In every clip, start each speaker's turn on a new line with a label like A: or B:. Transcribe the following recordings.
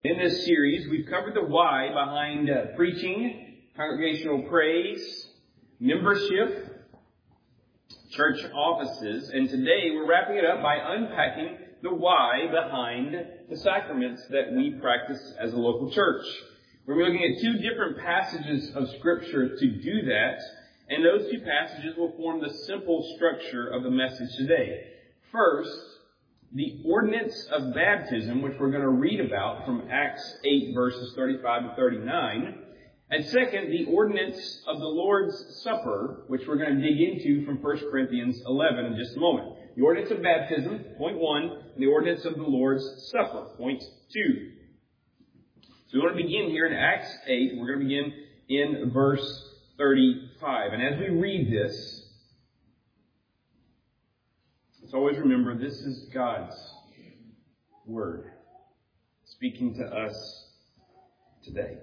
A: In this series, we've covered the why behind preaching, congregational praise, membership, church offices, and today we're wrapping it up by unpacking the why behind the sacraments that we practice as a local church. We're looking at two different passages of Scripture to do that, and those two passages will form the simple structure of the message today. First, the ordinance of baptism, which we're going to read about from Acts 8, verses 35 to 39. And second, the ordinance of the Lord's Supper, which we're going to dig into from 1 Corinthians 11 in just a moment. The ordinance of baptism, point 1, and the ordinance of the Lord's Supper, point 2. So we want to begin here in Acts 8. We're going to begin in verse 35. And as we read this, let's always remember this is God's Word speaking to us today.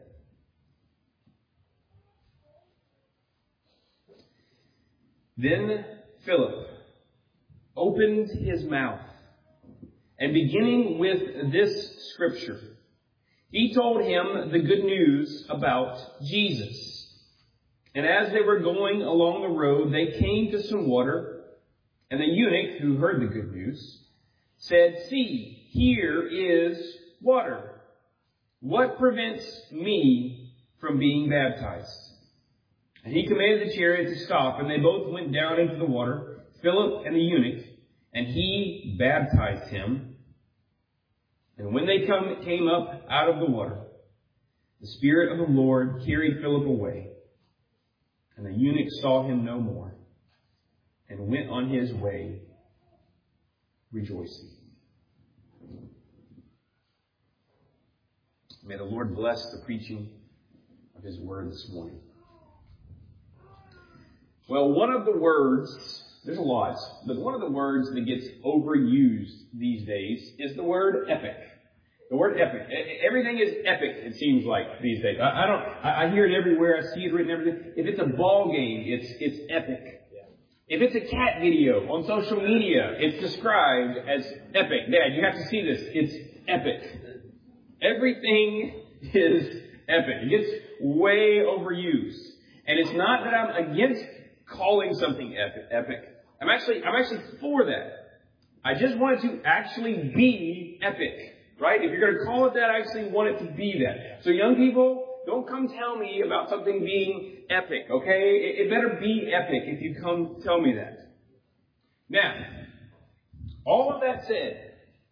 A: Then Philip opened his mouth, and beginning with this scripture, he told him the good news about Jesus. And as they were going along the road, they came to some water. And the eunuch, who heard the good news, said, "See, here is water. What prevents me from being baptized?" And he commanded the chariot to stop, and they both went down into the water, Philip and the eunuch, and he baptized him. And when they came up out of the water, the Spirit of the Lord carried Philip away, and the eunuch saw him no more, and went on his way rejoicing. May the Lord bless the preaching of His Word this morning. Well, one of the words, there's a lot, but one of the words that gets overused these days is the word epic. The word epic. Everything is epic, it seems like, these days. I hear it everywhere. I see it written everything. If it's a ball game, it's epic. If it's a cat video on social media, it's described as epic. Dad, you have to see this. It's epic. Everything is epic. It gets way overused. And it's not that I'm against calling something epic. I'm actually for that. I just want it to actually be epic. Right? If you're going to call it that, I actually want it to be that. So young people, don't come tell me about something being epic, okay? It better be epic if you come tell me that. Now, all of that said,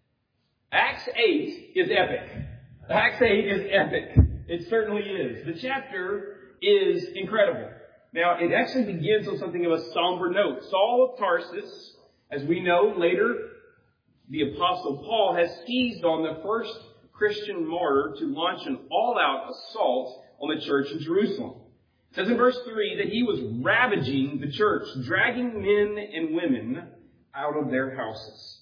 A: Acts 8 is epic. Acts 8 is epic. It certainly is. The chapter is incredible. Now, it actually begins on something of a somber note. Saul of Tarsus, as we know later, the Apostle Paul has seized on the first Christian martyr to launch an all-out assault on the church in Jerusalem. It says in verse 3 that he was ravaging the church, dragging men and women out of their houses.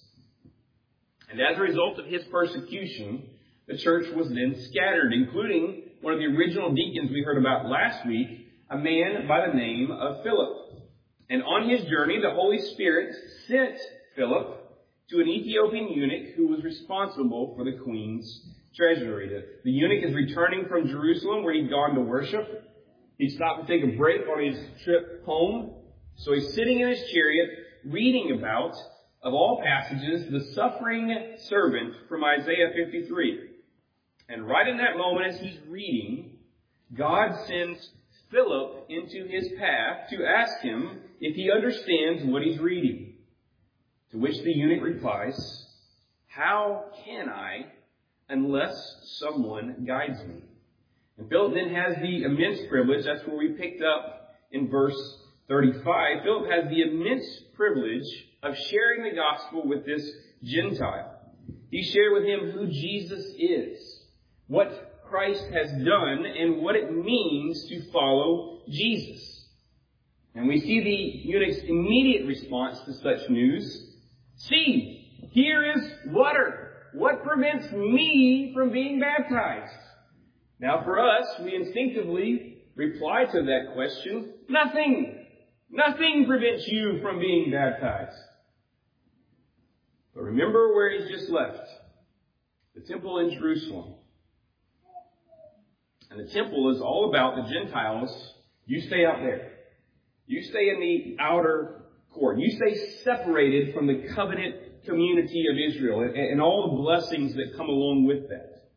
A: And as a result of his persecution, the church was then scattered, including one of the original deacons we heard about last week, a man by the name of Philip. And on his journey, the Holy Spirit sent Philip to an Ethiopian eunuch who was responsible for the queen's treasury. The eunuch is returning from Jerusalem where he'd gone to worship. He stopped to take a break on his trip home. So he's sitting in his chariot reading about, of all passages, the suffering servant from Isaiah 53. And right in that moment as he's reading, God sends Philip into his path to ask him if he understands what he's reading. To which the eunuch replies, "How can I unless someone guides me?" And Philip then has the immense privilege, that's where we picked up in verse 35. Philip has the immense privilege of sharing the gospel with this Gentile. He shared with him who Jesus is, what Christ has done, and what it means to follow Jesus. And we see the eunuch's immediate response to such news. "See, here is water. What prevents me from being baptized?" Now for us, we instinctively reply to that question, nothing. Nothing prevents you from being baptized. But remember where he's just left. The temple in Jerusalem. And the temple is all about the Gentiles. You stay out there. You stay in the outer court. You stay separated from the covenant community of Israel and all the blessings that come along with that.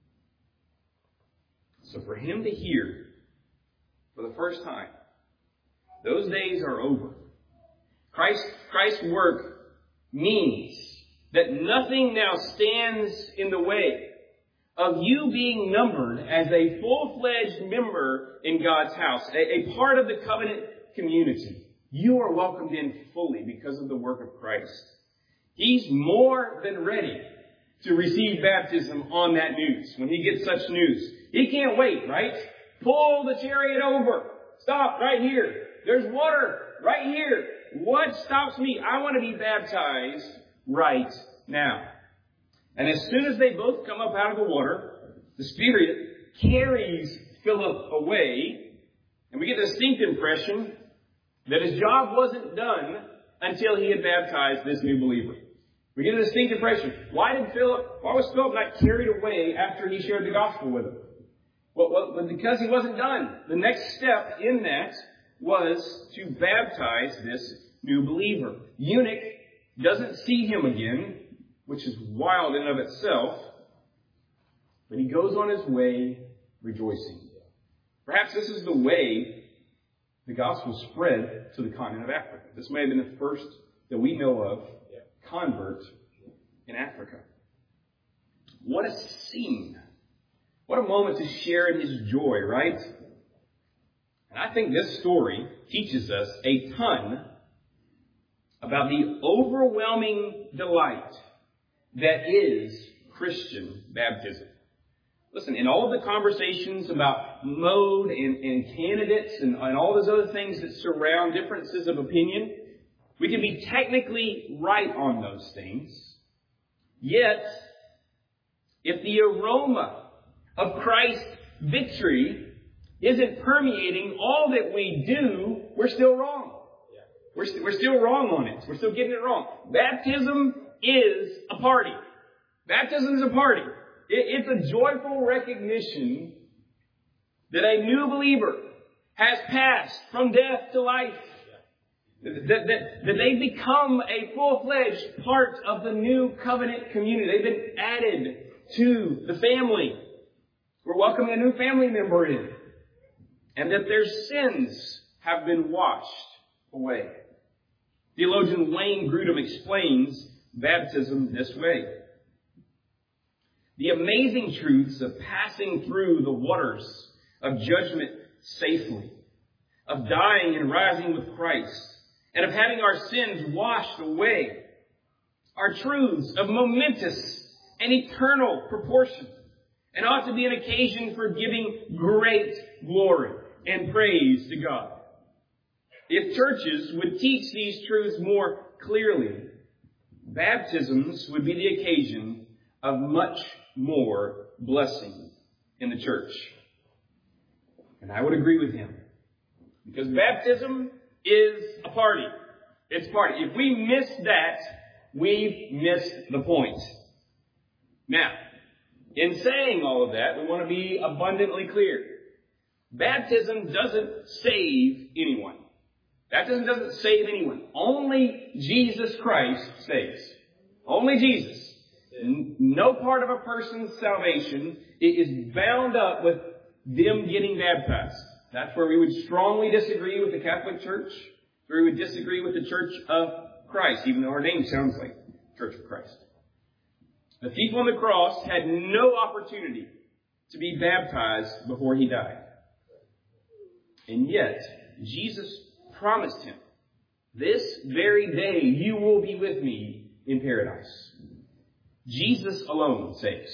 A: So for him to hear for the first time, those days are over. Christ's work means that nothing now stands in the way of you being numbered as a full-fledged member in God's house, a part of the covenant community. You are welcomed in fully because of the work of Christ. He's more than ready to receive baptism on that news, when he gets such news. He can't wait, right? Pull the chariot over. Stop right here. There's water right here. What stops me? I want to be baptized right now. And as soon as they both come up out of the water, the Spirit carries Philip away, and we get a distinct impression that his job wasn't done until he had baptized this new believer. We get a distinct impression. Why was Philip not carried away after he shared the gospel with him? Well, because he wasn't done. The next step in that was to baptize this new believer. Eunuch doesn't see him again, which is wild in and of itself, but he goes on his way rejoicing. Perhaps this is the way the gospel spread to the continent of Africa. This may have been the first that we know of convert in Africa. What a scene. What a moment to share in his joy, right? And I think this story teaches us a ton about the overwhelming delight that is Christian baptism. Listen, in all of the conversations about mode and candidates and all those other things that surround differences of opinion, we can be technically right on those things. Yet, if the aroma of Christ's victory isn't permeating all that we do, we're still wrong. We're still wrong on it. We're still getting it wrong. Baptism is a party. Baptism is a party. It's a joyful recognition that a new believer has passed from death to life. That they become a full-fledged part of the new covenant community. They've been added to the family. We're welcoming a new family member in. And that their sins have been washed away. Theologian Wayne Grudem explains baptism this way. The amazing truths of passing through the waters of judgment safely, of dying and rising with Christ, and of having our sins washed away, are truths of momentous and eternal proportion, and ought to be an occasion for giving great glory and praise to God. If churches would teach these truths more clearly, baptisms would be the occasion of much more blessing in the church. And I would agree with him. Because baptism is a party. It's a party. If we miss that, we've missed the point. Now, in saying all of that, we want to be abundantly clear. Baptism doesn't save anyone. Baptism doesn't save anyone. Only Jesus Christ saves. Only Jesus. No part of a person's salvation is bound up with them getting baptized. That's where we would strongly disagree with the Catholic Church. Where we would disagree with the Church of Christ, even though our name sounds like Church of Christ. The thief on the cross had no opportunity to be baptized before he died. And yet, Jesus promised him, this very day you will be with me in paradise. Jesus alone saves.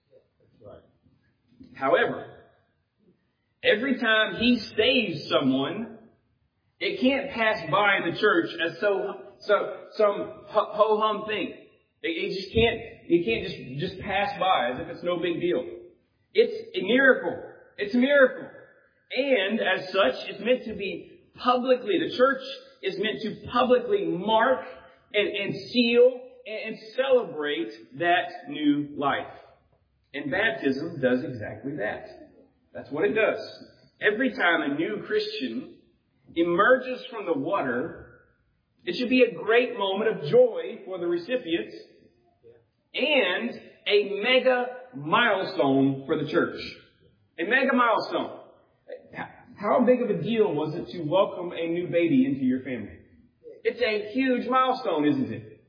A: However, every time he saves someone, it can't pass by the church as some ho-hum thing. It can't just pass by as if it's no big deal. It's a miracle. It's a miracle. And as such, it's meant to be publicly, the church is meant to publicly mark and seal and celebrate that new life. And baptism does exactly that. That's what it does. Every time a new Christian emerges from the water, it should be a great moment of joy for the recipient and a mega milestone for the church. A mega milestone. How big of a deal was it to welcome a new baby into your family? It's a huge milestone, isn't it?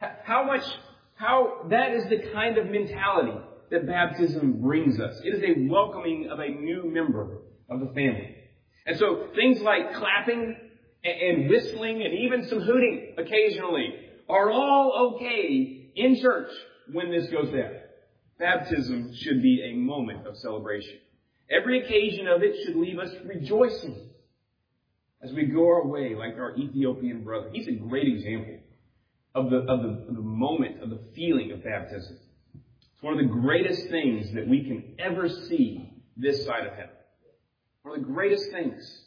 A: That is the kind of mentality that baptism brings us. It is a welcoming of a new member of the family. And so things like clapping and whistling and even some hooting occasionally are all okay in church when this goes down. Baptism should be a moment of celebration. Every occasion of it should leave us rejoicing as we go our way like our Ethiopian brother. He's a great example of the moment, of the feeling of baptism. It's one of the greatest things that we can ever see this side of heaven. One of the greatest things.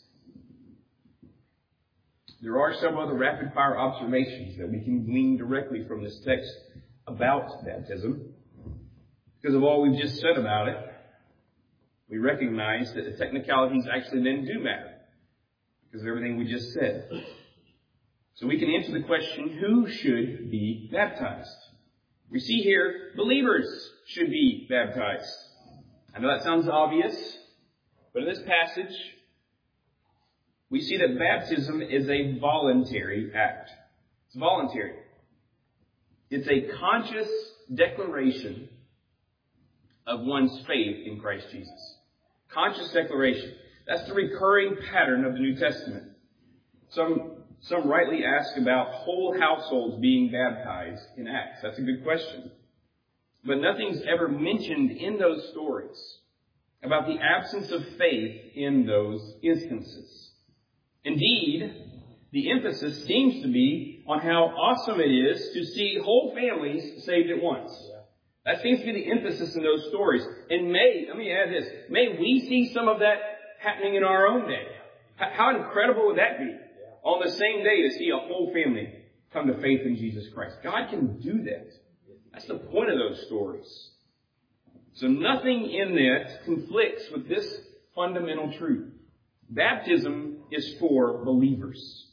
A: There are some other rapid-fire observations that we can glean directly from this text about baptism. Because of all we've just said about it, we recognize that the technicalities actually then do matter. Because of everything we just said. So we can answer the question, who should be baptized? We see here, believers should be baptized. I know that sounds obvious, but in this passage, we see that baptism is a voluntary act. It's voluntary. It's a conscious declaration of one's faith in Christ Jesus. Conscious declaration. That's the recurring pattern of the New Testament. Some rightly ask about whole households being baptized in Acts. That's a good question. But nothing's ever mentioned in those stories about the absence of faith in those instances. Indeed, the emphasis seems to be on how awesome it is to see whole families saved at once. That seems to be the emphasis in those stories. And let me add this, may we see some of that happening in our own day. How incredible would that be? On the same day to see a whole family come to faith in Jesus Christ. God can do that. That's the point of those stories. So nothing in that conflicts with this fundamental truth. Baptism is for believers.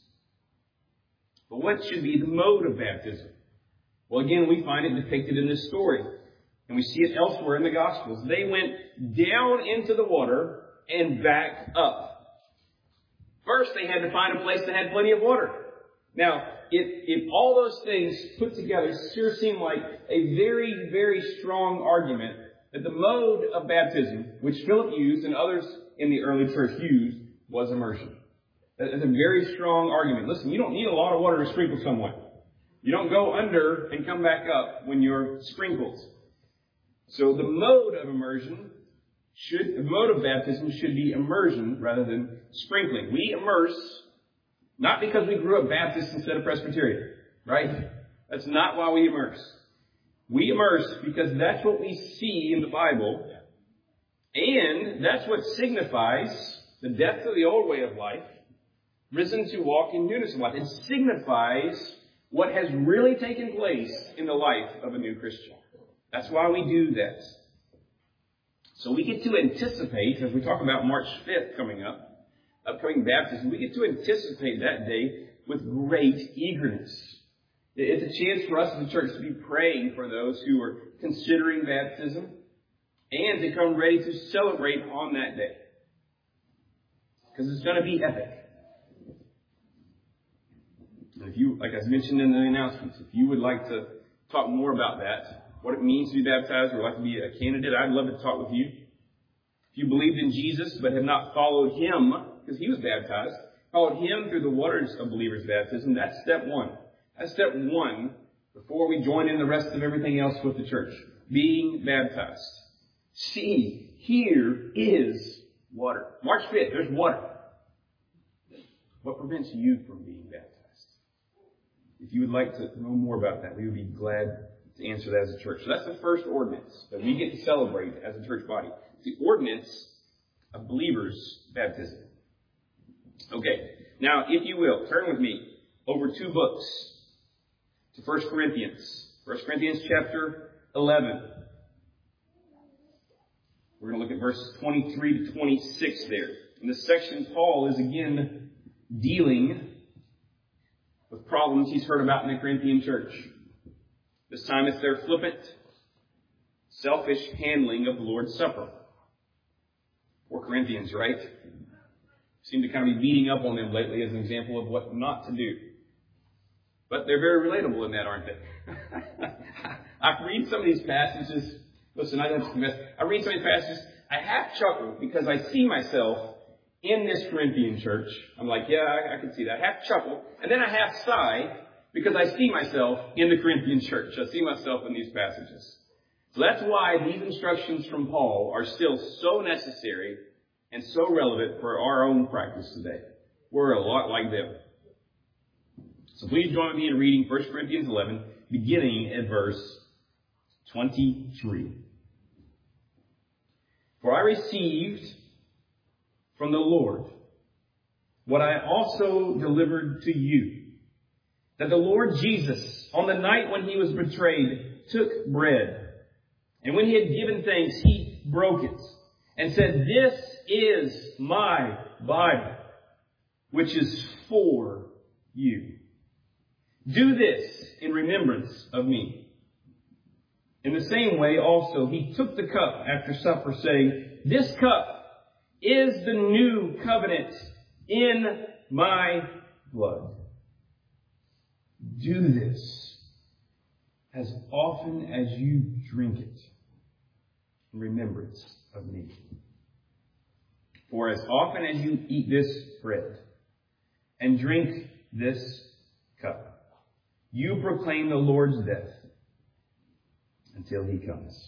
A: But what should be the mode of baptism? Well, again, we find it depicted in this story. And we see it elsewhere in the Gospels. They went down into the water and back up. First, they had to find a place that had plenty of water. Now, if all those things put together sure seem like a very, very strong argument that the mode of baptism, which Philip used and others in the early church used, was immersion. That's a very strong argument. Listen, you don't need a lot of water to sprinkle someone. You don't go under and come back up when you're sprinkled. So the mode of baptism should be immersion rather than sprinkling. We immerse not because we grew up Baptist instead of Presbyterian, right? That's not why we immerse. We immerse because that's what we see in the Bible, and that's what signifies the death of the old way of life, risen to walk in newness of life. It signifies what has really taken place in the life of a new Christian. That's why we do that. So we get to anticipate, as we talk about March 5th coming up, upcoming baptism, we get to anticipate that day with great eagerness. It's a chance for us as a church to be praying for those who are considering baptism and to come ready to celebrate on that day. Because it's going to be epic. And if you, like I mentioned in the announcements, if you would like to talk more about that, what it means to be baptized, or like to be a candidate, I'd love to talk with you. If you believed in Jesus but have not followed Him, because He was baptized, followed Him through the waters of believers' baptism, that's step one. That's step one before we join in the rest of everything else with the church. Being baptized. See, here is water. March 5th, there's water. What prevents you from being baptized? If you would like to know more about that, we would be glad to answer that as a church. So that's the first ordinance that we get to celebrate as a church body. The ordinance of believers' baptism. Okay, now if you will, turn with me over 2 books to 1 Corinthians. 1 Corinthians chapter 11. We're going to look at verses 23 to 26 there. In this section, Paul is again dealing with problems he's heard about in the Corinthian church. This time it's their flippant, selfish handling of the Lord's Supper. Poor Corinthians, right? Seem to kind of be beating up on them lately as an example of what not to do. But they're very relatable in that, aren't they? I read some of these passages. Listen, I have to confess, I read some of these passages. I half chuckle because I see myself in this Corinthian church. I'm like, yeah, I can see that. I half chuckle. And then I half sigh because I see myself in the Corinthian church. I see myself in these passages. So that's why these instructions from Paul are still so necessary and so relevant for our own practice today. We're a lot like them. So please join me in reading 1 Corinthians 11, beginning at verse 23. For I received from the Lord what I also delivered to you, that the Lord Jesus, on the night when he was betrayed, took bread. And when he had given thanks, he broke it and said, "This is my body, which is for you. Do this in remembrance of me." In the same way also he took the cup after supper, saying, "This cup is the new covenant in my blood. Do this as often as you drink it in remembrance of me. For as often as you eat this bread and drink this cup, you proclaim the Lord's death until he comes."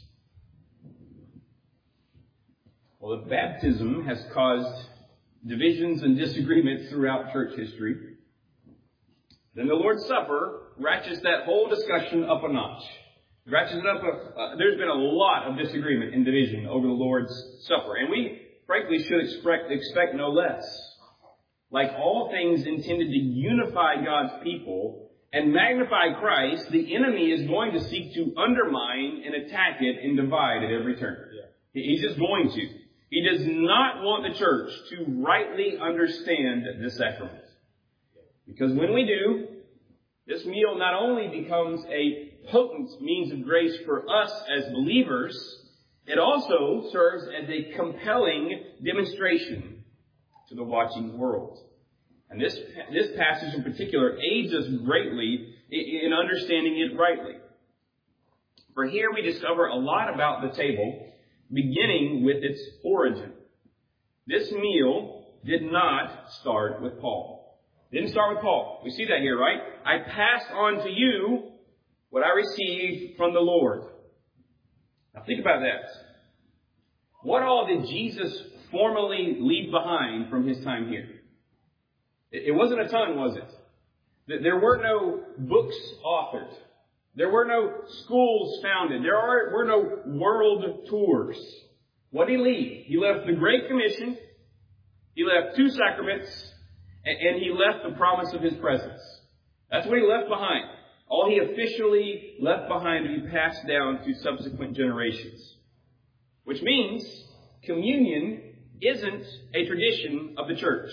A: Well, if baptism has caused divisions and disagreements throughout church history, then the Lord's Supper ratchets that whole discussion up a notch. Ratchets it up. There's been a lot of disagreement and division over the Lord's Supper, and we frankly should expect no less. Like all things intended to unify God's people and magnify Christ, the enemy is going to seek to undermine and attack it and divide at every turn. He's just going to. He does not want the church to rightly understand the sacrament. Because when we do, this meal not only becomes a potent means of grace for us as believers, it also serves as a compelling demonstration to the watching world. And this passage in particular aids us greatly in understanding it rightly. For here we discover a lot about the table, beginning with its origin. This meal did not start with Paul. It didn't start with Paul. We see that here, right? I passed on to you what I received from the Lord. Now think about that. What all did Jesus formally leave behind from his time here? It wasn't a ton, was it? There were no books authored. There were no schools founded. There were no world tours. What did he leave? He left the Great Commission. He left 2 sacraments. And he left the promise of his presence. That's what he left behind. All he officially left behind to be passed down to subsequent generations. Which means communion isn't a tradition of the church.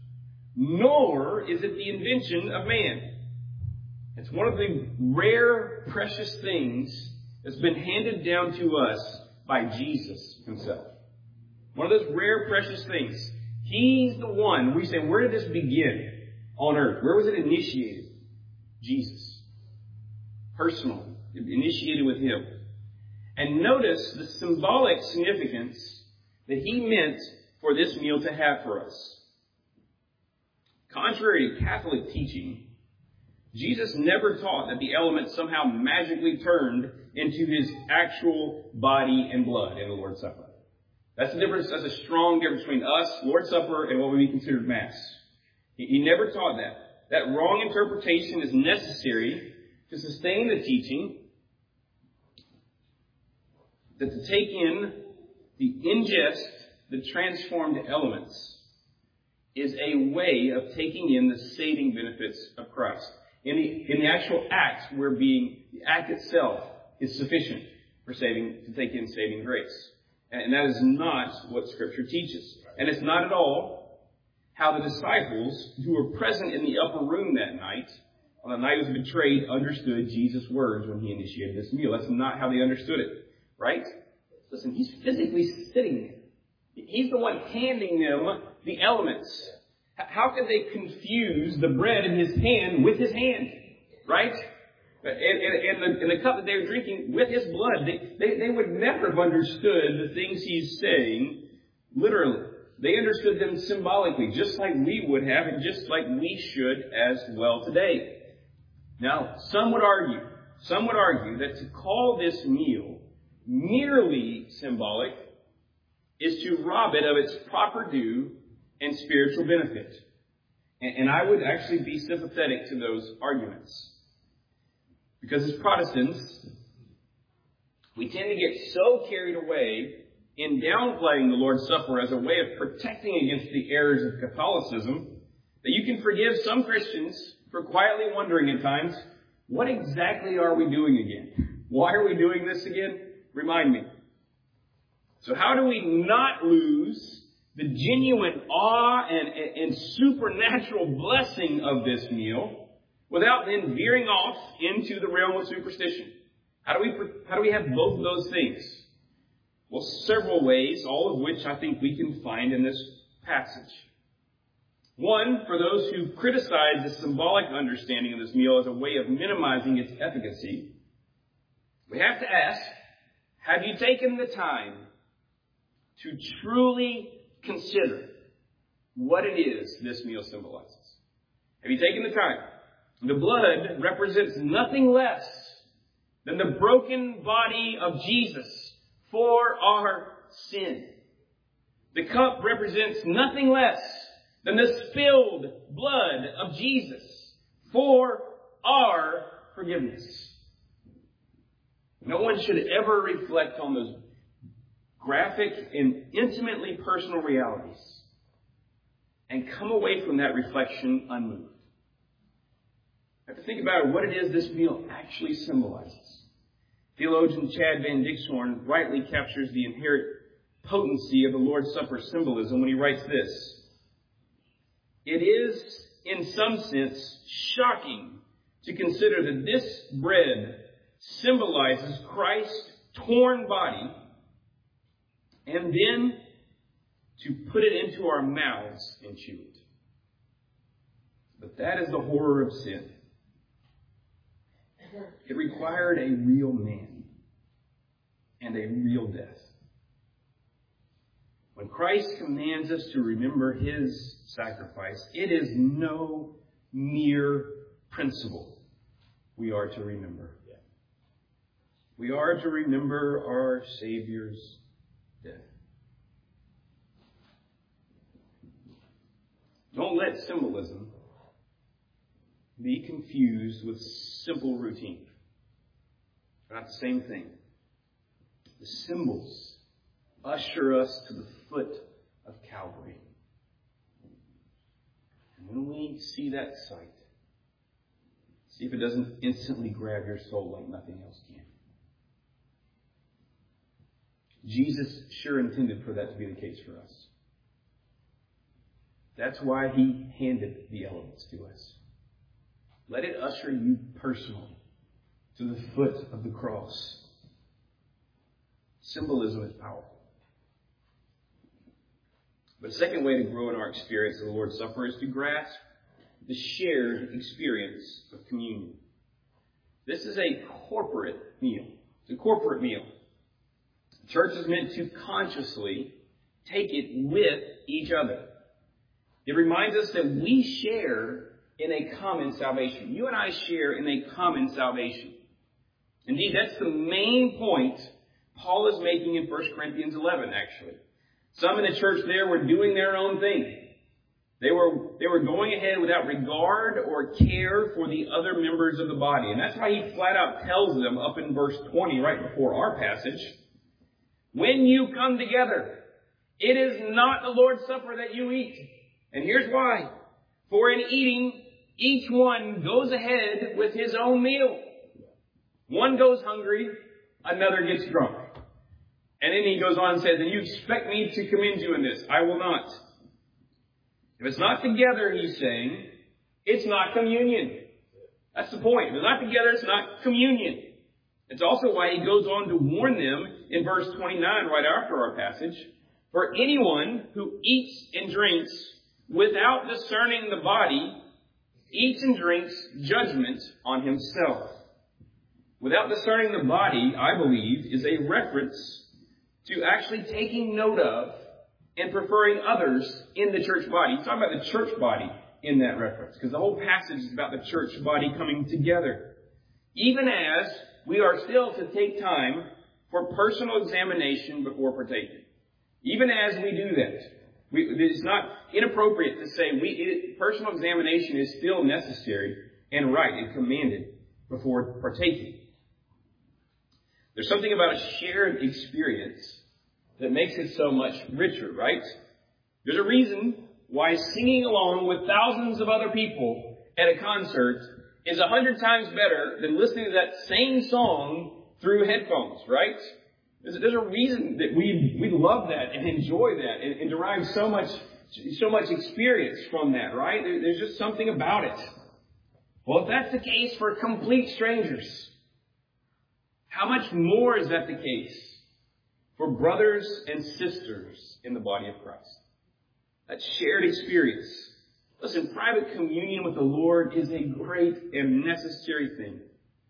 A: Nor is it the invention of man. It's one of the rare, precious things that's been handed down to us by Jesus himself. One of those rare, precious things. He's the one. We say, where did this begin on earth? Where was it initiated? Jesus. Personally. Initiated with him. And notice the symbolic significance that he meant for this meal to have for us. Contrary to Catholic teaching, Jesus never taught that the elements somehow magically turned into his actual body and blood in the Lord's Supper. That's the difference. That's a strong difference between us, Lord's Supper, and what would be considered Mass. He never taught that. That wrong interpretation is necessary to sustain the teaching that to take in the ingest, the transformed elements, is a way of taking in the saving benefits of Christ. In the actual act, the act itself is sufficient for to take in saving grace. And that is not what Scripture teaches. And it's not at all how the disciples who were present in the upper room that night, on the night he was betrayed, understood Jesus' words when he initiated this meal. That's not how they understood it, right? Listen, he's physically sitting there. He's the one handing them the elements. How could they confuse the bread in his hand with his hand, right? And the cup that they were drinking with his blood, they would never have understood the things he's saying literally. They understood them symbolically, just like we would have, and just like we should as well today. Now, some would argue that to call this meal merely symbolic is to rob it of its proper due and spiritual benefit. And I would actually be sympathetic to those arguments. Because as Protestants, we tend to get so carried away in downplaying the Lord's Supper as a way of protecting against the errors of Catholicism that you can forgive some Christians for quietly wondering at times, what exactly are we doing again? Why are we doing this again? Remind me. So how do we not lose the genuine awe and supernatural blessing of this meal without then veering off into the realm of superstition? How do we have both of those things? Well, several ways, all of which I think we can find in this passage. One, for those who criticize the symbolic understanding of this meal as a way of minimizing its efficacy, we have to ask, have you taken the time to truly consider what it is this meal symbolizes? Have you taken the time? The blood represents nothing less than the broken body of Jesus for our sin. The cup represents nothing less than the spilled blood of Jesus for our forgiveness. No one should ever reflect on those graphic and intimately personal realities and come away from that reflection unmoved. I have to think about what it is this meal actually symbolizes. Theologian Chad Van Dixhoorn rightly captures the inherent potency of the Lord's Supper symbolism when he writes this: it is, in some sense, shocking to consider that this bread symbolizes Christ's torn body, and then to put it into our mouths and chew it. But that is the horror of sin. It required a real man and a real death. When Christ commands us to remember his sacrifice, it is no mere principle we are to remember. We are to remember our Savior's death. Don't let symbolism be confused with simple routine. They're not the same thing. The symbols usher us to the foot of Calvary. And when we see that sight, see if it doesn't instantly grab your soul like nothing else can. Jesus sure intended for that to be the case for us. That's why he handed the elements to us. Let it usher you personally to the foot of the cross. Symbolism is powerful. But a second way to grow in our experience of the Lord's Supper is to grasp the shared experience of communion. This is a corporate meal. It's a corporate meal. The church is meant to consciously take it with each other. It reminds us that we share in a common salvation. You and I share in a common salvation. Indeed, that's the main point Paul is making in 1 Corinthians 11, actually. Some in the church there were doing their own thing. They were going ahead without regard or care for the other members of the body. And that's why he flat out tells them up in verse 20, right before our passage, when you come together, it is not the Lord's Supper that you eat. And here's why. For in eating, each one goes ahead with his own meal. One goes hungry, another gets drunk. And then he goes on and says, and you expect me to commend you in this. I will not. If it's not together, he's saying, it's not communion. That's the point. If it's not together, it's not communion. It's also why he goes on to warn them in verse 29, right after our passage. For anyone who eats and drinks without discerning the body, eats and drinks judgment on himself. Without discerning the body, I believe, is a reference to actually taking note of and preferring others in the church body. He's talking about the church body in that reference, because the whole passage is about the church body coming together. Even as we are still to take time for personal examination before partaking. Even as we do that, it's not inappropriate to say personal examination is still necessary and right and commanded before partaking. There's something about a shared experience that makes it so much richer, right? There's a reason why singing along with thousands of other people at a concert is 100 times better than listening to that same song through headphones, right? There's a reason that we love that and enjoy that and derive so much experience from that, right? There's just something about it. Well, if that's the case for complete strangers, how much more is that the case for brothers and sisters in the body of Christ? That shared experience. Listen, private communion with the Lord is a great and necessary thing.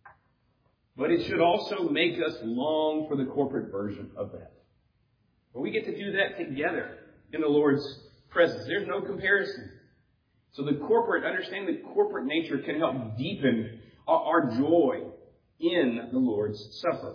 A: But it should also make us long for the corporate version of that. But we get to do that together in the Lord's presence. There's no comparison. So understanding the corporate nature can help deepen our joy in the Lord's Supper.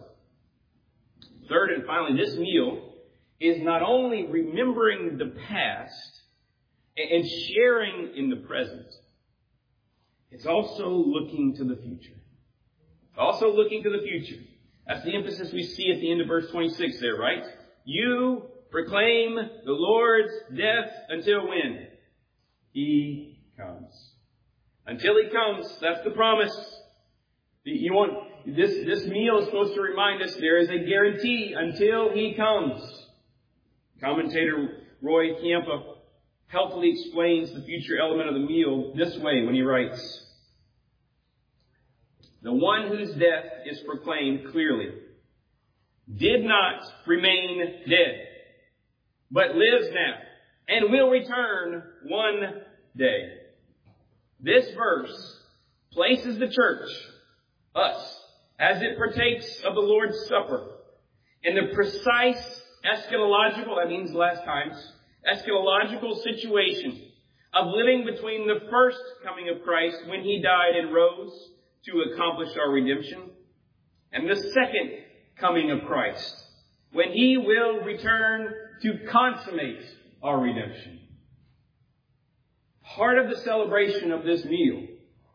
A: Third and finally, this meal is not only remembering the past and sharing in the present, it's also looking to the future. Also looking to the future. That's the emphasis we see at the end of verse 26 there, right? You proclaim the Lord's death until when? He comes. Until He comes. That's the promise. This meal is supposed to remind us there is a guarantee until He comes. Commentator Roy Ciampa helpfully explains the future element of the meal this way when he writes, the one whose death is proclaimed clearly did not remain dead, but lives now and will return one day. This verse places the church, us, as it partakes of the Lord's Supper, in the precise eschatological, that means last times, eschatological situation of living between the first coming of Christ when He died and rose to accomplish our redemption, and the second coming of Christ when He will return to consummate our redemption. Part of the celebration of this meal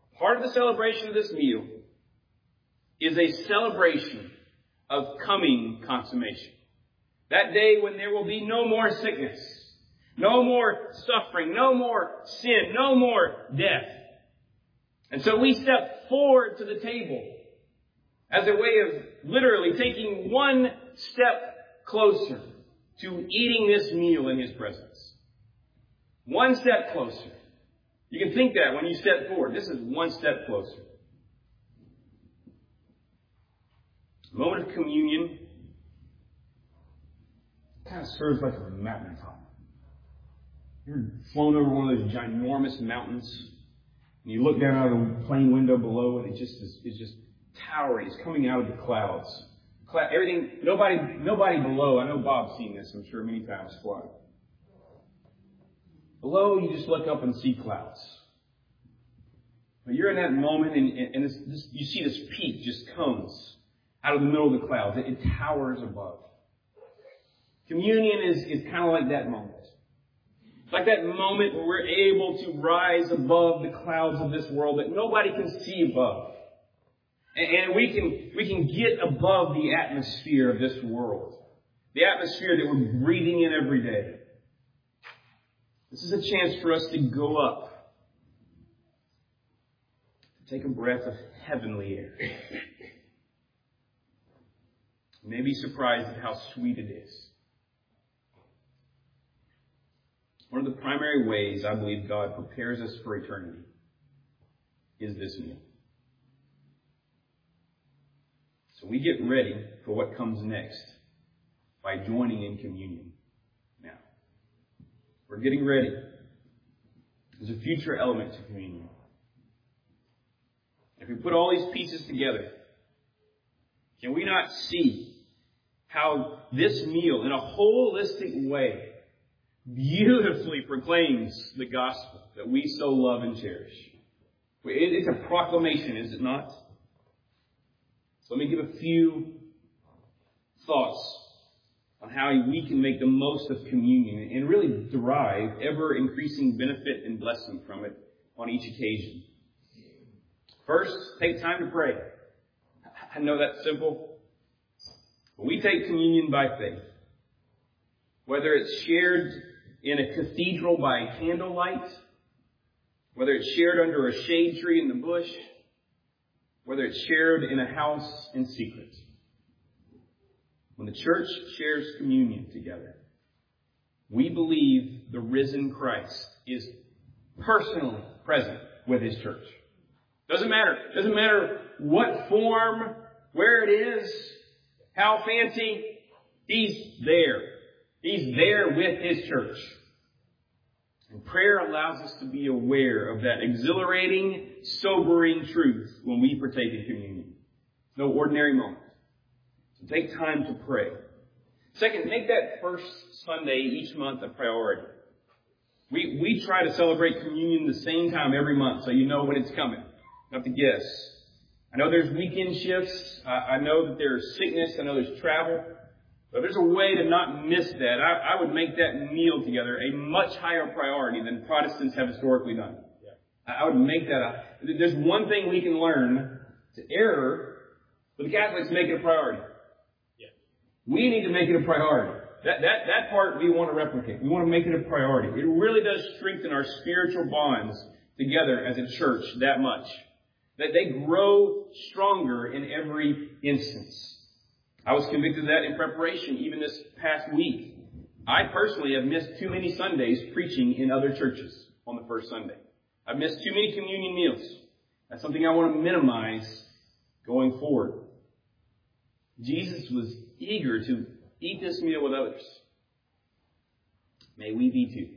A: is a celebration of coming consummation. That day when there will be no more sickness, no more suffering, no more sin, no more death. And so we step forward to the table as a way of literally taking one step closer to eating this meal in His presence. One step closer. You can think that when you step forward. This is one step closer. A moment of communion kind of serves like a mountaintop. You're flown over one of those ginormous mountains, and you look down out of the plane window below, and it's just towering. It's coming out of the clouds. Everything, nobody below. I know Bob's seen this, I'm sure, many times flying. Below, you just look up and see clouds. But you're in that moment, and you see this peak just comes out of the middle of the clouds. It towers above. Communion is kind of like that moment. It's like that moment where we're able to rise above the clouds of this world that nobody can see above. And we can get above the atmosphere of this world. The atmosphere that we're breathing in every day. This is a chance for us to go up. To take a breath of heavenly air. You may be surprised at how sweet it is. One of the primary ways I believe God prepares us for eternity is this meal. So we get ready for what comes next by joining in communion now. We're getting ready. There's a future element to communion. If we put all these pieces together, can we not see how this meal, in a holistic way, beautifully proclaims the gospel that we so love and cherish? It's a proclamation, is it not? So let me give a few thoughts on how we can make the most of communion and really derive ever-increasing benefit and blessing from it on each occasion. First, take time to pray. I know that's simple, but we take communion by faith. Whether it's shared in a cathedral by candlelight, whether it's shared under a shade tree in the bush, whether it's shared in a house in secret. When the church shares communion together, we believe the risen Christ is personally present with His church. Doesn't matter what form, where it is, how fancy, He's there. He's there with His church. And prayer allows us to be aware of that exhilarating, sobering truth when we partake in communion. No ordinary moment. So take time to pray. Second, make that first Sunday each month a priority. We try to celebrate communion the same time every month, so you know when it's coming. You have to guess. I know there's weekend shifts. I know that there's sickness. I know there's travel. But there's a way to not miss that. I would make that meal together a much higher priority than Protestants have historically done. Yeah. I would make that there's one thing we can learn to error, but the Catholics make it a priority. Yeah. We need to make it a priority. That part we want to replicate. We want to make it a priority. It really does strengthen our spiritual bonds together as a church that much. That they grow stronger in every instance. I was convicted of that in preparation even this past week. I personally have missed too many Sundays preaching in other churches on the first Sunday. I've missed too many communion meals. That's something I want to minimize going forward. Jesus was eager to eat this meal with others. May we be too.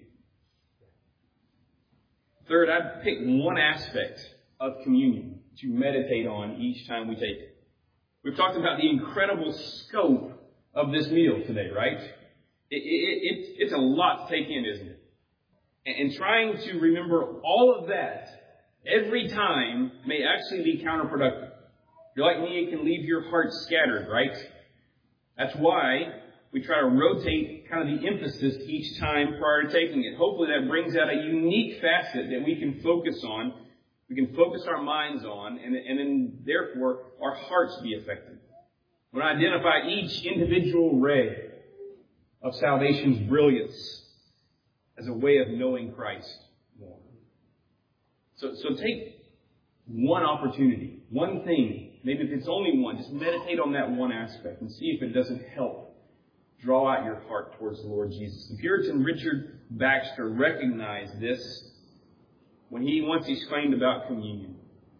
A: Third, I'd pick one aspect of communion to meditate on each time we take it. We've talked about the incredible scope of this meal today, right? It's a lot to take in, isn't it? And trying to remember all of that every time may actually be counterproductive. If you're like me, it can leave your heart scattered, right? That's why we try to rotate kind of the emphasis each time prior to taking it. Hopefully that brings out a unique facet that we can focus on. We can focus our minds on, and then therefore our hearts be affected. When I identify each individual ray of salvation's brilliance as a way of knowing Christ more. So take one opportunity, one thing, maybe if it's only one, just meditate on that one aspect and see if it doesn't help draw out your heart towards the Lord Jesus. The Puritan Richard Baxter recognized this when he once exclaimed about communion.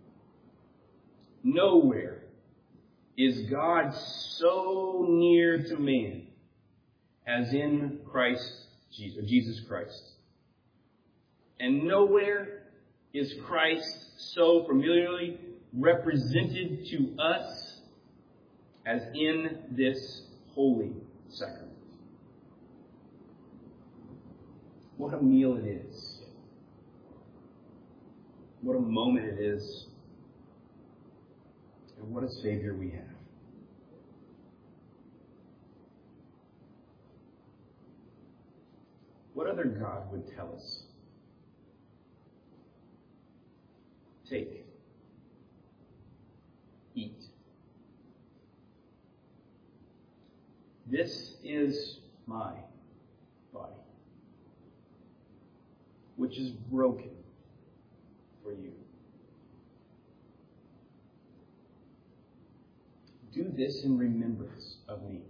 A: Nowhere is God so near to man as in Jesus Christ. And nowhere is Christ so familiarly represented to us as in this holy sacrament. What a meal it is. What a moment it is. And what a Savior we have. What other God would tell us? Take. Eat. This is my body, which is broken for you. Do this in remembrance of me.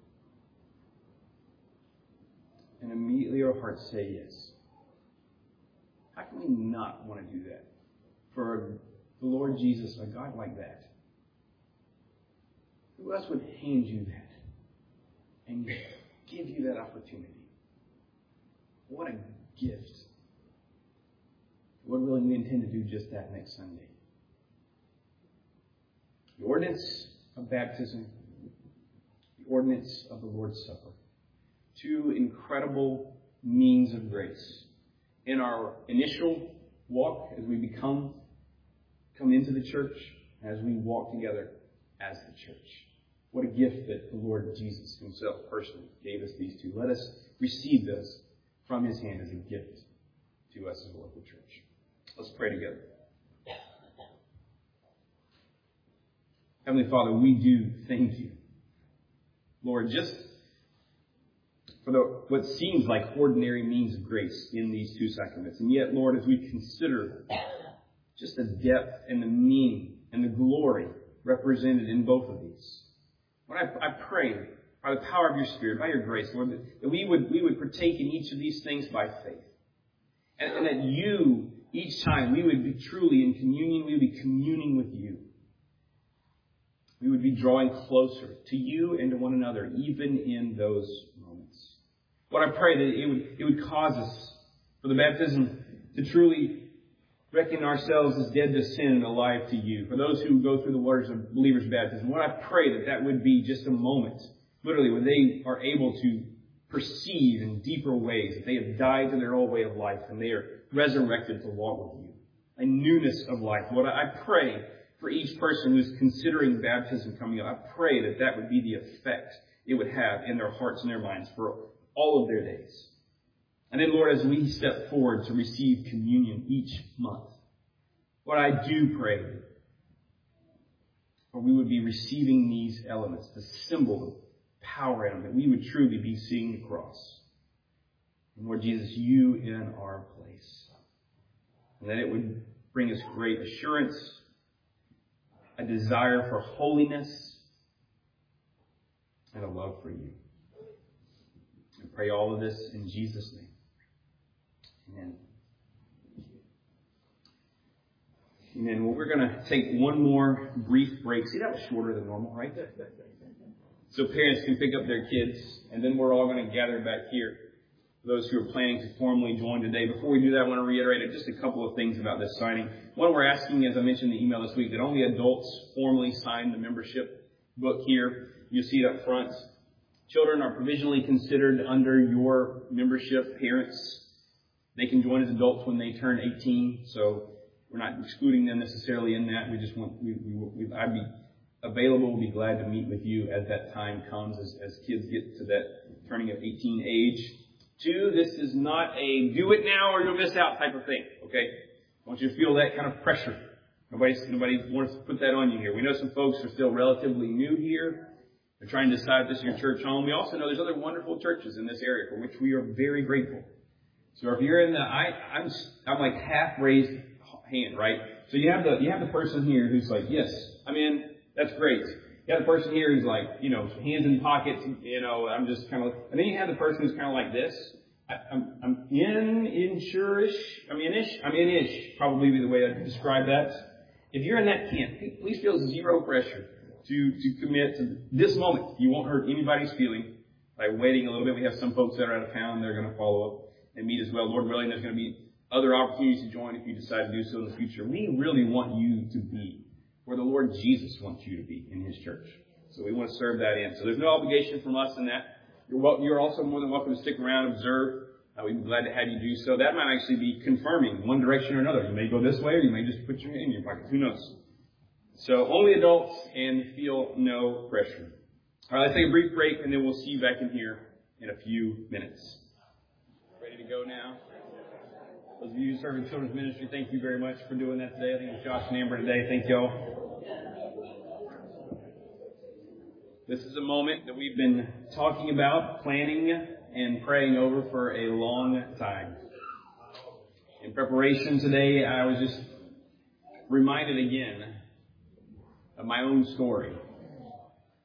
A: And immediately our hearts say yes. How can we not want to do that? For the Lord Jesus, a God like that. Who else would hand you that and give you that opportunity? What a gift. Lord willing, we intend to do just that next Sunday. The ordinance of baptism, the ordinance of the Lord's Supper. Two incredible means of grace. In our initial walk, as we come into the church, as we walk together as the church. What a gift that the Lord Jesus himself personally gave us these two. Let us receive those from his hand as a gift to us as a local church. Let's pray together. Heavenly Father, we do thank you, Lord, just for what seems like ordinary means of grace in these two sacraments. And yet, Lord, as we consider just the depth and the meaning and the glory represented in both of these, Lord, I pray by the power of your Spirit, by your grace, Lord, that we would partake in each of these things by faith. And that you, each time, we would be truly in communion, we would be communing with you. We would be drawing closer to you and to one another, even in those moments. Lord, I pray that it would cause us, for the baptism, to truly reckon ourselves as dead to sin and alive to you. For those who go through the waters of believers' baptism, Lord, I pray that that would be just a moment, literally, when they are able to perceive in deeper ways that they have died to their old way of life and they are resurrected to walk with you. A newness of life. Lord, I pray for each person who's considering baptism coming up, I pray that that would be the effect it would have in their hearts and their minds for all of their days. And then, Lord, as we step forward to receive communion each month, Lord, I do pray for we would be receiving these elements, the symbol of power in them, that we would truly be seeing the cross. And Lord Jesus, you in our place. And that it would bring us great assurance, a desire for holiness, and a love for you. I pray all of this in Jesus' name. Amen. Amen. Well, we're going to take one more brief break. See, that was shorter than normal, right? So parents can pick up their kids, and then we're all going to gather back here. For those who are planning to formally join today. Before we do that, I want to reiterate just a couple of things about this signing. One, we're asking, as I mentioned in the email this week, that only adults formally sign the membership book here. You'll see it up front. Children are provisionally considered under your membership. Parents, they can join as adults when they turn 18. So we're not excluding them necessarily in that. We just want, I'd be available, we'll be glad to meet with you as that time comes, as kids get to that turning of 18 age. 2, this is not a do it now or you'll miss out type of thing, okay? I want you to feel that kind of pressure. Nobody wants to put that on you here. We know some folks are still relatively new here. They're trying to decide if this is your church home. We also know there's other wonderful churches in this area for which we are very grateful. So if you're in the, I'm like half raised hand, right? So you have the person here who's like, yes, I'm in. That's great. You have the person here who's like, hands in pockets, I'm just kind of, and then you have the person who's kind of like this. I'm in-ish, probably be the way I'd describe that. If you're in that camp, please feel zero pressure to commit to this moment. You won't hurt anybody's feeling by waiting a little bit. We have some folks that are out of town. They're going to follow up and meet as well. Lord willing, there's going to be other opportunities to join if you decide to do so in the future. We really want you to be where the Lord Jesus wants you to be in his church. So we want to serve that in. So there's no obligation from us in that. You're also more than welcome to stick around and observe. We'd be glad to have you do so. That might actually be confirming one direction or another. You may go this way or you may just put your hand in your pocket. Who knows? So only adults and feel no pressure. All right, let's take a brief break and then we'll see you back in here in a few minutes. Ready to go now? Those of you who serve in children's ministry, thank you very much for doing that today. I think it was Josh and Amber today. Thank y'all. This is a moment that we've been talking about, planning, and praying over for a long time. In preparation today, I was just reminded again of my own story.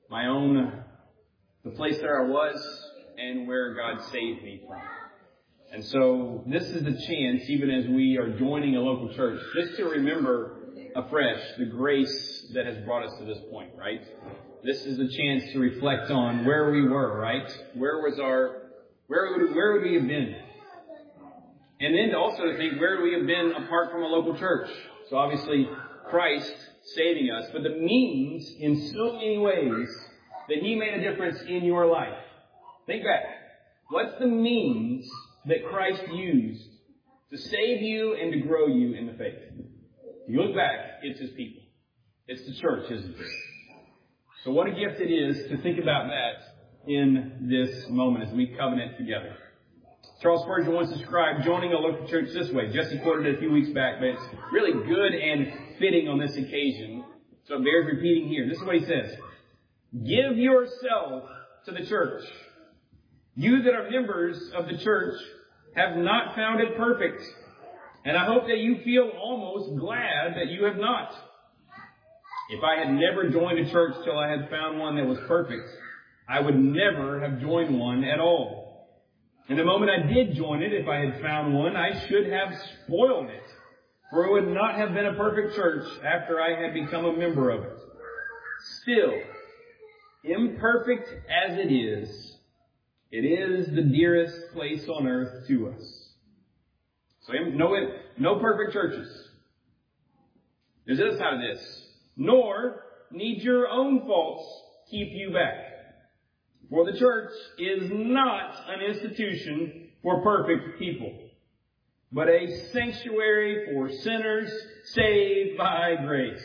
A: the place that I was and where God saved me from. And so this is the chance, even as we are joining a local church, just to remember afresh the grace that has brought us to this point, right? This is a chance to reflect on where we were, right? Where would we have been? And then also to think, where would we have been apart from a local church? So obviously, Christ saving us, but the means in so many ways that He made a difference in your life. Think back. What's the means that Christ used to save you and to grow you in the faith? If you look back, it's His people. It's the church, isn't it? So what a gift it is to think about that in this moment as we covenant together. Charles Spurgeon once described joining a local church this way. Jesse quoted it a few weeks back, but it's really good and fitting on this occasion. So it bears repeating here. This is what he says. Give yourself to the church. You that are members of the church have not found it perfect. And I hope that you feel almost glad that you have not. If I had never joined a church till I had found one that was perfect, I would never have joined one at all. And the moment I did join it, if I had found one, I should have spoiled it. For it would not have been a perfect church after I had become a member of it. Still, imperfect as it is the dearest place on earth to us. So no perfect churches. There's the other side of this. Nor need your own faults keep you back. For the church is not an institution for perfect people, but a sanctuary for sinners saved by grace,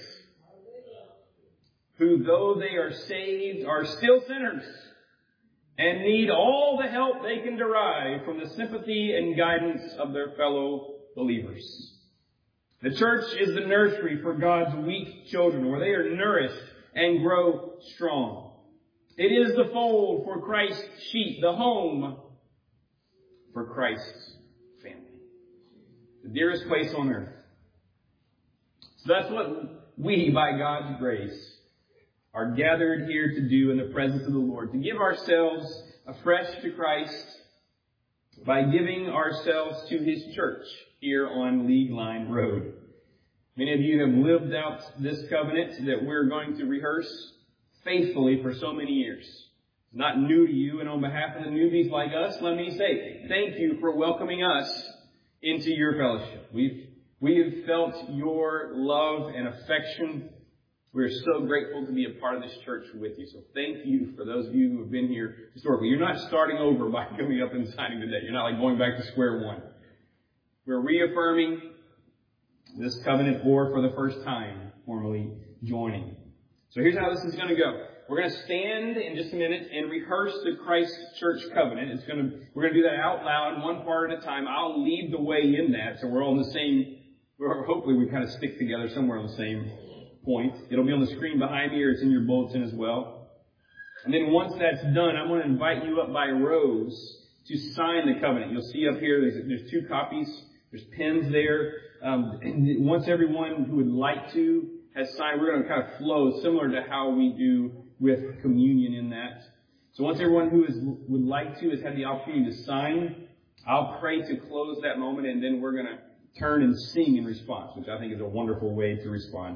A: who though they are saved are still sinners and need all the help they can derive from the sympathy and guidance of their fellow believers. The church is the nursery for God's weak children, where they are nourished and grow strong. It is the fold for Christ's sheep, the home for Christ's family. The dearest place on earth. So that's what we, by God's grace, are gathered here to do in the presence of the Lord. To give ourselves afresh to Christ by giving ourselves to His church here on League Line Road. Many of you have lived out this covenant that we're going to rehearse faithfully for so many years. It's not new to you, and on behalf of the newbies like us, let me say thank you for welcoming us into your fellowship. We have felt your love and affection. We're so grateful to be a part of this church with you. So thank you for those of you who have been here historically. You're not starting over by coming up and signing today. You're not like going back to square one. We're reaffirming this covenant, or for the first time, formally joining. So here's how this is going to go. We're going to stand in just a minute and rehearse the Christ Church covenant. We're going to do that out loud, one part at a time. I'll lead the way in that, so we're all on the same. Hopefully, we kind of stick together somewhere on the same point. It'll be on the screen behind me, or it's in your bulletin as well. And then once that's done, I'm going to invite you up by rows to sign the covenant. You'll see up here there's 2 copies. There's pens there. And once everyone who would like to has signed, we're going to kind of flow similar to how we do with communion in that. So once everyone who would like to has had the opportunity to sign, I'll pray to close that moment, and then we're going to turn and sing in response, which I think is a wonderful way to respond.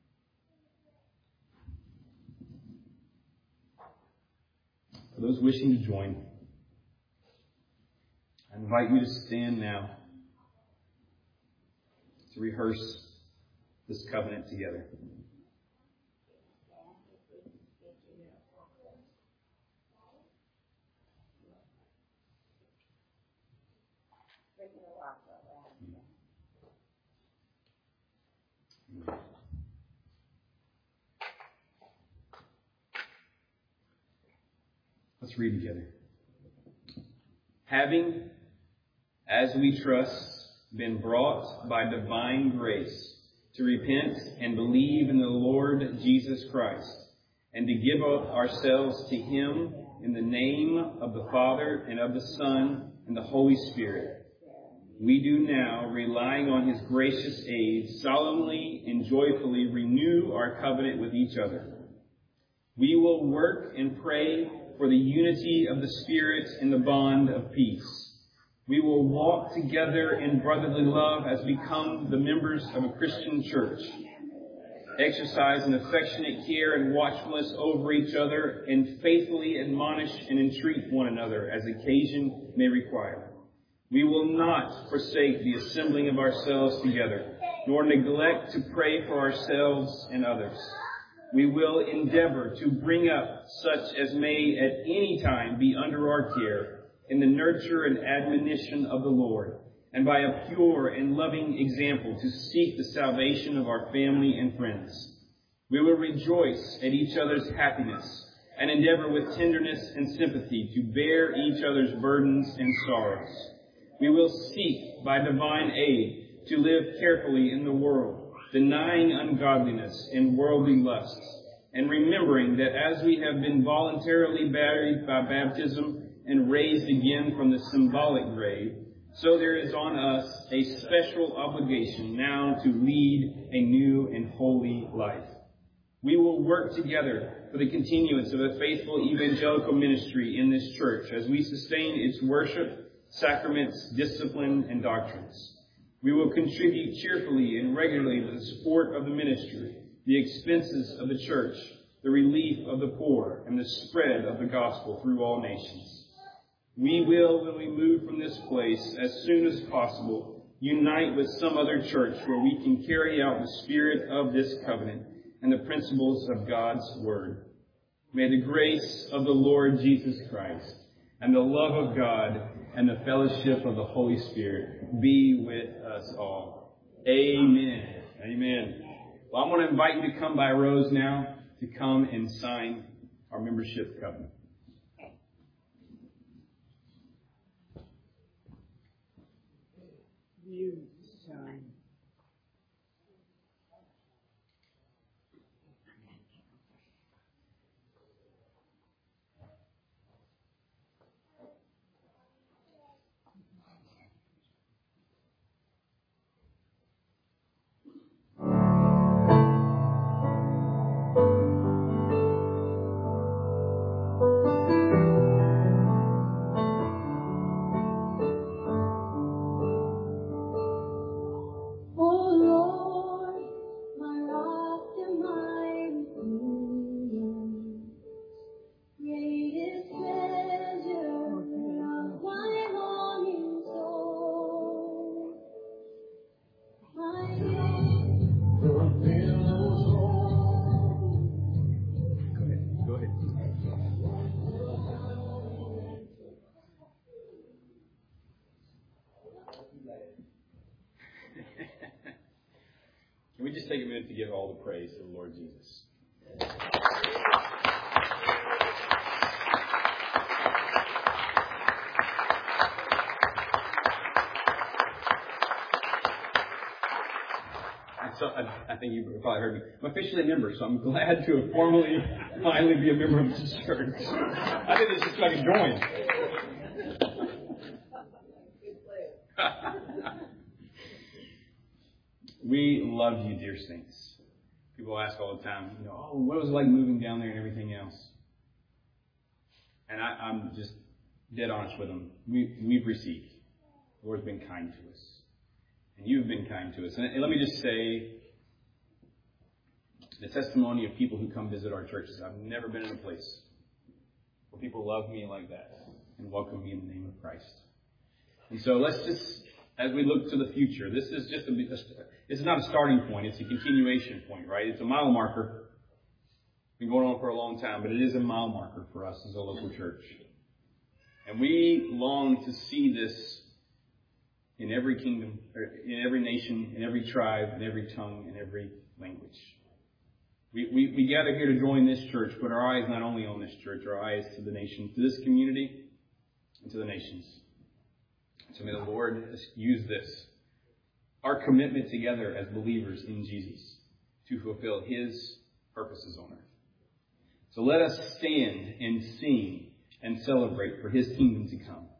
A: For those wishing to join, I invite you to stand now to rehearse this covenant together. Let's read together. Having, as we trust, been brought by divine grace to repent and believe in the Lord Jesus Christ, and to give ourselves to Him in the name of the Father and of the Son and the Holy Spirit, we do now, relying on His gracious aid, solemnly and joyfully renew our covenant with each other. We will work and pray for the unity of the Spirit in the bond of peace. We will walk together in brotherly love as become the members of a Christian church. Exercise an affectionate care and watchfulness over each other, and faithfully admonish and entreat one another as occasion may require. We will not forsake the assembling of ourselves together, nor neglect to pray for ourselves and others. We will endeavor to bring up such as may at any time be under our care in the nurture and admonition of the Lord, and by a pure and loving example to seek the salvation of our family and friends. We will rejoice at each other's happiness and endeavor with tenderness and sympathy to bear each other's burdens and sorrows. We will seek by divine aid to live carefully in the world, denying ungodliness and worldly lusts, and remembering that as we have been voluntarily buried by baptism and raised again from the symbolic grave, so there is on us a special obligation now to lead a new and holy life. We will work together for the continuance of a faithful evangelical ministry in this church as we sustain its worship, sacraments, discipline, and doctrines. We will contribute cheerfully and regularly to the support of the ministry, the expenses of the church, the relief of the poor, and the spread of the gospel through all nations. We will, when we move from this place as soon as possible, unite with some other church where we can carry out the spirit of this covenant and the principles of God's Word. May the grace of the Lord Jesus Christ and the love of God and the fellowship of the Holy Spirit be with us all. Amen. Amen. Well, I'm going to invite you to come by rows now to come and sign our membership covenant.
B: You sign.
A: Can we just take a minute to give all the praise to the Lord Jesus? So I think you probably heard me. I'm officially a member, so I'm glad to have finally be a member of this church. I think it's just like a join. We love you, dear saints. People ask all the time, oh, what was it like moving down there and everything else? And I'm just dead honest with them. We've received. The Lord's been kind to us. And you've been kind to us. And let me just say, the testimony of people who come visit our churches, I've never been in a place where people love me like that and welcome me in the name of Christ. And so let's just, as we look to the future, this is just it's not a starting point, it's a continuation point, right? It's a mile marker. It's been going on for a long time, but it is a mile marker for us as a local church. And we long to see this in every kingdom, in every nation, in every tribe, in every tongue, in every language. We gather here to join this church, but our eyes not only on this church, our eyes to the nation, to this community, and to the nations. So may the Lord use this, our commitment together as believers in Jesus, to fulfill His purposes on earth. So let us stand and sing and celebrate for His kingdom to come.